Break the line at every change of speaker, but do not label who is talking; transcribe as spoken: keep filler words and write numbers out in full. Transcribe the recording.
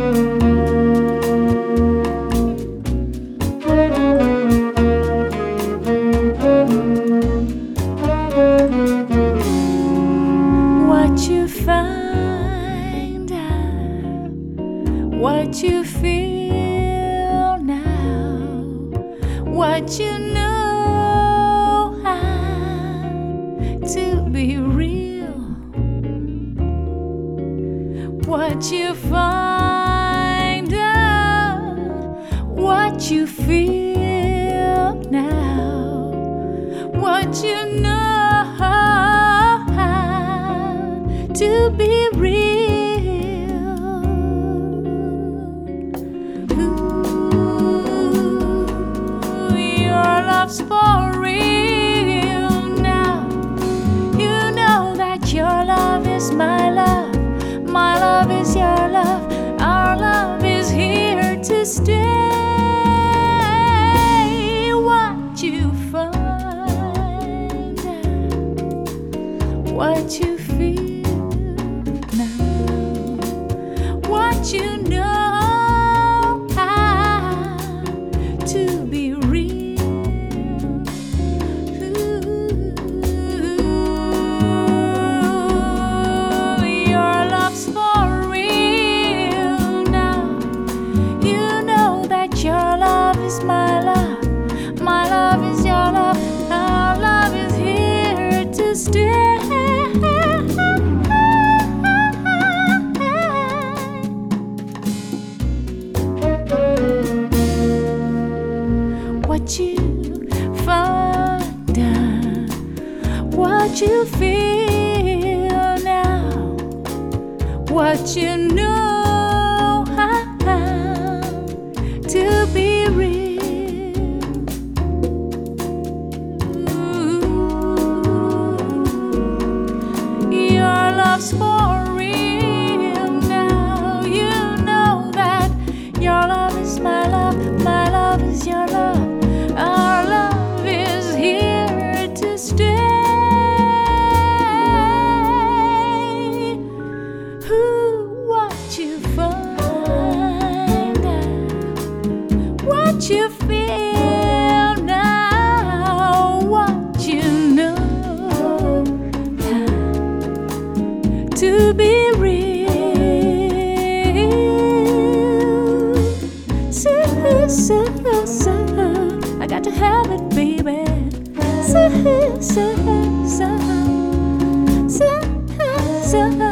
What you find out, what you feel now, what you know how to be real, what you find out, what you feel now, what you know to be real. Ooh, your love's for real now. You know that your love is my love, my love is your love, our love is here to stay. What you find out, what you feel, what you know how to be real. Ooh, your love's for real now. You know that your love is my love, my love is your love, our love is here to stay. What you find out, what you feel now, what you know how to be real. Ooh, your love's for real now. You know that your love is my love, my love is your love. Our love is here to stay. Ooh, what you find out, what you feel now, what you know how to be real. So, so, so I got to have it, baby. So, so, so, so, so, so.